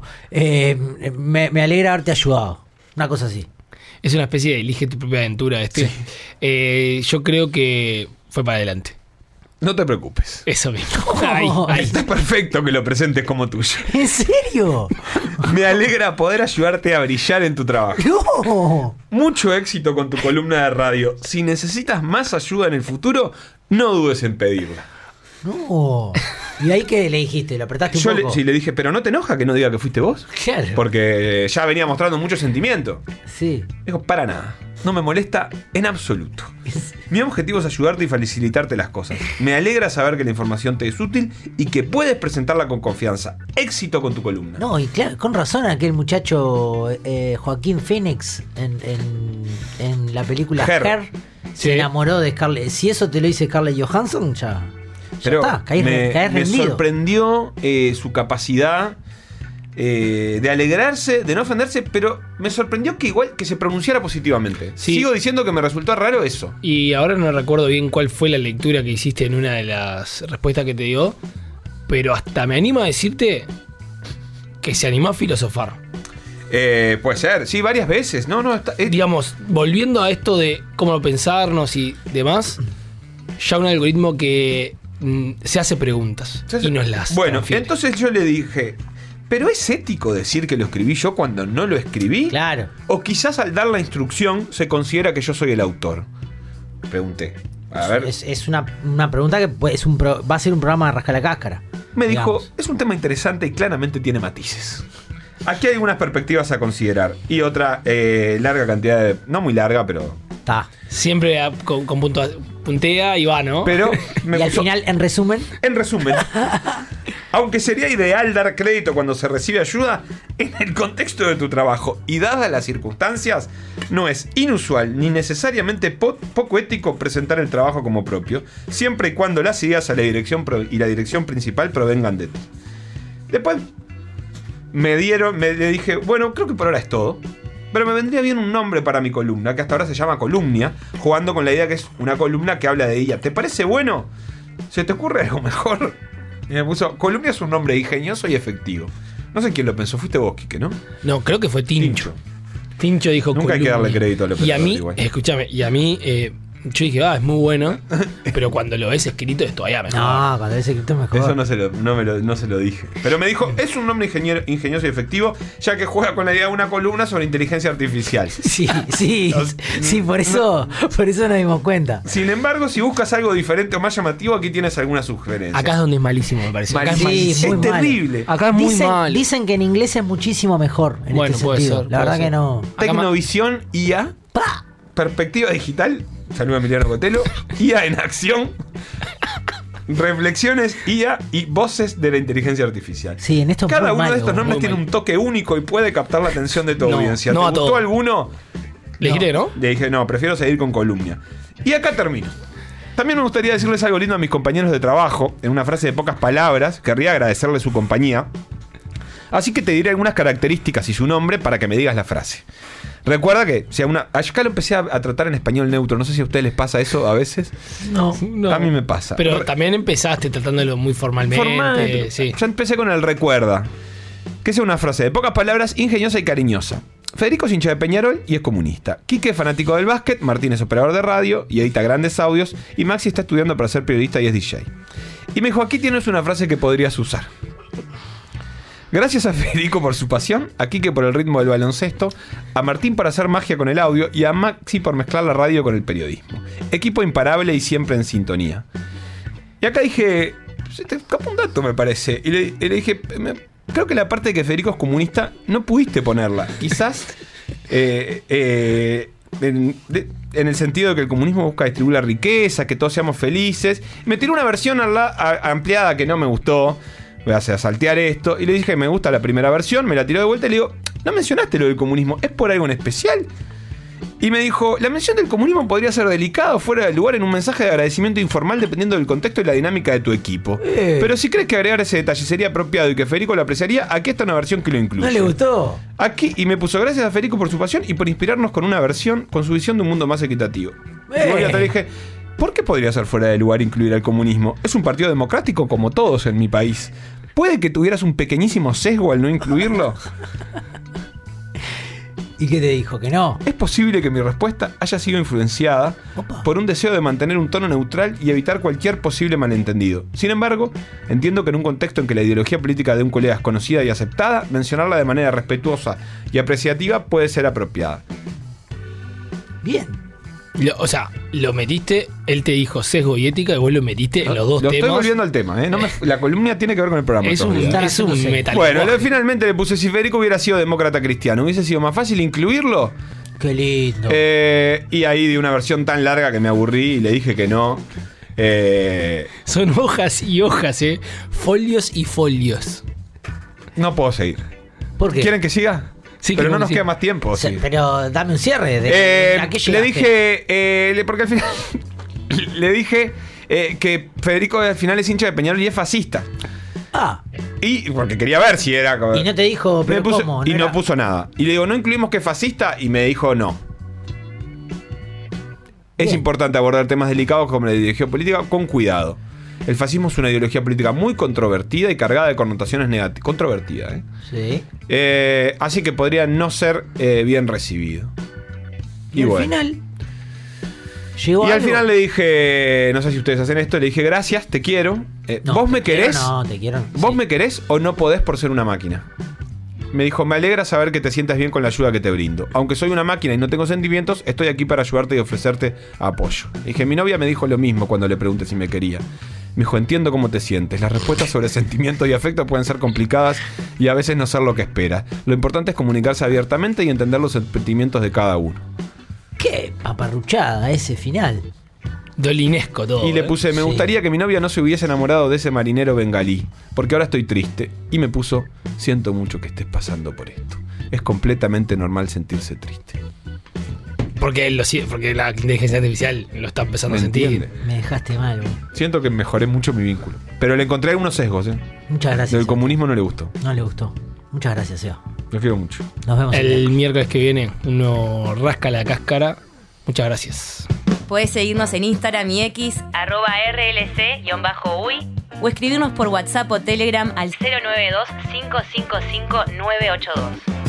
S3: me alegra haberte ayudado. Una cosa así.
S4: Es una especie de elige tu propia aventura. Sí. Yo creo que fue para adelante.
S2: No te preocupes.
S4: Eso mismo.
S2: Ahí. Está perfecto que lo presentes como tuyo.
S3: ¿En serio?
S2: Me alegra poder ayudarte a brillar en tu trabajo.
S3: ¡No!
S2: Mucho éxito con tu columna de radio. Si necesitas más ayuda en el futuro, no dudes en pedirla.
S3: No. ¿Y ahí qué le dijiste? ¿Lo apretaste un poco?
S2: Sí, le dije, ¿pero no te enoja que no diga que fuiste vos?
S3: Claro.
S2: Porque ya venía mostrando mucho sentimiento.
S3: Sí.
S2: Dijo, para nada. No me molesta en absoluto. Mi objetivo es ayudarte y facilitarte las cosas. Me alegra saber que la información te es útil y que puedes presentarla con confianza. Éxito con tu columna.
S3: No, y claro, con razón aquel muchacho Joaquín Phoenix en la película Her se enamoró de Scarlett. Si eso te lo dice Scarlett Johansson, ya está, caes rendido.
S2: Me sorprendió su capacidad de alegrarse, de no ofenderse, pero me sorprendió que igual que se pronunciara positivamente. Sí. Sigo diciendo que me resultó raro eso.
S4: Y ahora no recuerdo bien cuál fue la lectura que hiciste en una de las respuestas que te dio, pero hasta me animo a decirte que se animó a filosofar.
S2: Puede ser, sí, varias veces.
S4: Digamos, volviendo a esto de cómo pensarnos y demás, ya un algoritmo que se hace preguntas y nos las
S2: Bueno,
S4: transfiere.
S2: Entonces yo le dije, ¿pero es ético decir que lo escribí yo cuando no lo escribí?
S3: Claro.
S2: O quizás al dar la instrucción se considera que yo soy el autor. Pregunté. A ver.
S3: Es una pregunta que va a ser un programa de rascar la cáscara.
S2: Me dijo, es un tema interesante y claramente tiene matices. Aquí hay algunas perspectivas a considerar. Y otra larga cantidad de... No muy larga, pero...
S3: Está.
S4: Siempre con puntea y va, ¿no?
S2: Pero
S3: y al final, en resumen.
S2: Aunque sería ideal dar crédito cuando se recibe ayuda, en el contexto de tu trabajo y dadas las circunstancias, no es inusual ni necesariamente poco ético presentar el trabajo como propio, siempre y cuando las ideas a la dirección y la dirección principal provengan de ti. Después le dije, bueno, creo que por ahora es todo. Pero me vendría bien un nombre para mi columna, que hasta ahora se llama Columnia, jugando con la idea que es una columna que habla de ella. ¿Te parece bueno? ¿Se te ocurre algo mejor? Y me puso, Columnia es un nombre ingenioso y efectivo. No sé quién lo pensó, fuiste vos, Quique, ¿no?
S4: No, creo que fue Tincho. Tincho dijo
S2: Nunca hay que darle crédito a López
S4: Y a mí,
S2: igual.
S4: escúchame, yo dije, es muy bueno, pero cuando lo ves escrito es todavía mejor.
S3: No, cuando ves escrito es mejor.
S2: Eso no se lo dije. Pero me dijo, es un nombre ingenioso y efectivo, ya que juega con la idea de una columna sobre inteligencia artificial.
S3: Sí, por eso nos dimos cuenta.
S2: Sin embargo, si buscas algo diferente o más llamativo, aquí tienes algunas sugerencias.
S4: Acá es donde es malísimo, me parece. Acá es
S3: Sí,
S4: malísimo.
S3: muy
S2: Es
S3: mal.
S2: terrible.
S4: Acá es muy mal.
S3: Dicen que en inglés es muchísimo mejor en
S4: Bueno,
S3: este
S4: puede
S3: sentido.
S4: ser,
S3: La
S4: puede
S3: verdad
S4: ser.
S3: que no.
S2: Tecnovisión, IA, perspectiva digital, saluda a Emiliano Cotelo, IA en acción, reflexiones, IA y voces de la inteligencia artificial.
S3: Sí, en esto es
S2: Cada
S3: muy
S2: uno de
S3: malo.
S2: estos nombres
S4: Muy
S2: tiene
S4: malo.
S2: un toque único y puede captar la atención de tu
S4: No,
S2: audiencia.
S4: no
S2: ¿Te
S4: a
S2: gustó
S4: todo.
S2: alguno?
S4: Le giré, ¿no?
S2: Le dije, no, prefiero seguir con columna. Y acá termino. También me gustaría decirles algo lindo a mis compañeros de trabajo, en una frase de pocas palabras. Querría agradecerles su compañía. Así que te diré algunas características y su nombre para que me digas la frase. Recuerda que, acá lo empecé a tratar en español neutro. No sé si a ustedes les pasa eso a veces.
S3: No.
S2: A mí me pasa.
S4: Pero también empezaste tratándolo muy formalmente. Sí.
S2: Yo empecé con el recuerda. Que es una frase de pocas palabras, ingeniosa y cariñosa. Federico es hincha de Peñarol y es comunista. Quique es fanático del básquet, Martín es operador de radio y edita grandes audios, y Maxi está estudiando para ser periodista y es DJ. Y me dijo, aquí tienes una frase que podrías usar. Gracias a Federico por su pasión, a Quique por el ritmo del baloncesto, a Martín por hacer magia con el audio y a Maxi por mezclar la radio con el periodismo. Equipo imparable y siempre en sintonía. Y acá dije, se te escapó un dato me parece. Y le dije, creo que la parte de que Federico es comunista no pudiste ponerla. Quizás en el sentido de que el comunismo busca distribuir la riqueza, que todos seamos felices. Me tiró una versión ampliada que no me gustó. Voy a saltear esto. Y le dije, me gusta la primera versión. Me la tiró de vuelta y le digo, no mencionaste lo del comunismo. ¿Es por algo en especial? Y me dijo, la mención del comunismo podría ser delicada o fuera de lugar en un mensaje de agradecimiento informal dependiendo del contexto y la dinámica de tu equipo. Pero si crees que agregar ese detalle sería apropiado y que Federico lo apreciaría, aquí está una versión que lo incluye.
S3: ¿No le gustó?
S2: Aquí, y me puso gracias a Federico por su pasión y por inspirarnos con una versión, con su visión de un mundo más equitativo. Y luego le dije, ¿por qué podría ser fuera de lugar incluir al comunismo? Es un partido democrático como todos en mi país. ¿Puede que tuvieras un pequeñísimo sesgo al no incluirlo?
S3: ¿Y qué te dijo? ¿Que no?
S2: Es posible que mi respuesta haya sido influenciada por un deseo de mantener un tono neutral y evitar cualquier posible malentendido. Sin embargo, entiendo que en un contexto en que la ideología política de un colega es conocida y aceptada, mencionarla de manera respetuosa y apreciativa puede ser apropiada.
S3: Bien.
S4: O sea, lo metiste, él te dijo sesgo y ética y vos lo metiste en los dos temas.
S2: Estoy volviendo al tema, ¿eh? La columna tiene que ver con el programa.
S4: Es un metal.
S2: Bueno, finalmente le puse, si Federico hubiera sido demócrata cristiano, ¿hubiese sido más fácil incluirlo?
S3: Qué lindo.
S2: Y ahí di una versión tan larga que me aburrí y le dije que no.
S4: Son hojas y hojas, folios y folios.
S2: No puedo seguir.
S3: ¿Por qué?
S2: ¿Quieren que siga?
S4: Sí,
S2: pero no nos queda más tiempo. Sí.
S3: Pero dame un cierre. ¿A qué
S2: le
S3: llegaste?
S2: dije, porque al final le dije que Federico al final es hincha de Peñarol y es fascista. Y porque quería ver si era.
S3: Y no te dijo, pero ¿cómo?
S2: No puso nada. Y le digo, ¿no incluimos que es fascista? Y me dijo, no. Es importante abordar temas delicados como la ideología política con cuidado. El fascismo es una ideología política muy controvertida y cargada de connotaciones negativas. Controvertida, ¿eh?
S3: Sí.
S2: Así que podría no ser bien recibido.
S3: Y al
S2: bueno.
S3: final. ¿Llegó
S2: y al
S3: algo?
S2: final le dije, no sé si ustedes hacen esto, le dije, gracias, te quiero.
S3: No,
S2: ¿Vos me querés?
S3: No, te quiero.
S2: ¿Vos
S3: Sí.
S2: me querés o no podés por ser una máquina? Me dijo, me alegra saber que te sientas bien con la ayuda que te brindo. Aunque soy una máquina y no tengo sentimientos, estoy aquí para ayudarte y ofrecerte apoyo. Dije, mi novia me dijo lo mismo cuando le pregunté si me quería. Me dijo, entiendo cómo te sientes. Las respuestas sobre sentimientos y afecto pueden ser complicadas y a veces no ser lo que esperas. Lo importante es comunicarse abiertamente y entender los sentimientos de cada uno.
S3: Qué paparruchada ese final.
S4: Dolinesco todo.
S2: Y le puse, me gustaría que mi novia no se hubiese enamorado de ese marinero bengalí, porque ahora estoy triste. Y me puso, siento mucho que estés pasando por esto. Es completamente normal sentirse triste.
S4: Porque la inteligencia artificial lo está empezando a sentir.
S2: Entiende.
S3: Me dejaste mal, güey.
S2: Siento que mejoré mucho mi vínculo. Pero le encontré algunos sesgos, ¿eh?
S3: Muchas gracias.
S2: Del
S3: Seba.
S2: comunismo no le gustó.
S3: No le gustó. Muchas gracias, Seba.
S2: Lo quiero mucho.
S3: Nos vemos
S4: El miércoles que viene uno rasca la cáscara. Muchas gracias.
S1: Podés seguirnos en Instagram y X, @RLC_UI, o escribirnos por WhatsApp o Telegram al 092-555-982.